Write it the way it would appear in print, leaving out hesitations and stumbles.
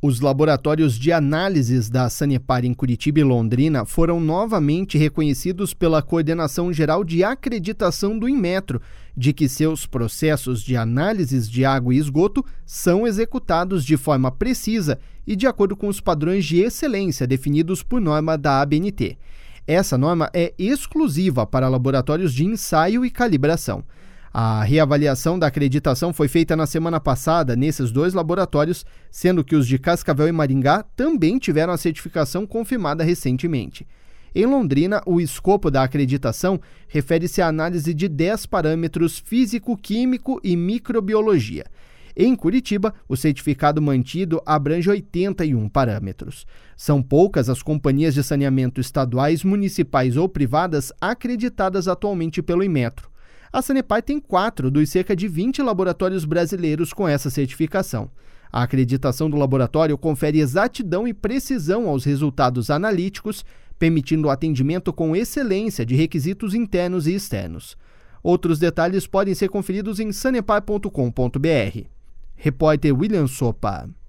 Os laboratórios de análises da Sanepar em Curitiba e Londrina foram novamente reconhecidos pela Coordenação Geral de Acreditação do Inmetro, de que seus processos de análises de água e esgoto são executados de forma precisa e de acordo com os padrões de excelência definidos por norma da ABNT. Essa norma é exclusiva para laboratórios de ensaio e calibração. A reavaliação da acreditação foi feita na semana passada nesses dois laboratórios, sendo que os de Cascavel e Maringá também tiveram a certificação confirmada recentemente. Em Londrina, o escopo da acreditação refere-se à análise de 10 parâmetros físico, químico e microbiologia. Em Curitiba, o certificado mantido abrange 81 parâmetros. São poucas as companhias de saneamento estaduais, municipais ou privadas acreditadas atualmente pelo Inmetro. A Sanepar tem 4 dos cerca de 20 laboratórios brasileiros com essa certificação. A acreditação do laboratório confere exatidão e precisão aos resultados analíticos, permitindo o atendimento com excelência de requisitos internos e externos. Outros detalhes podem ser conferidos em sanepar.com.br. Repórter William Sopa.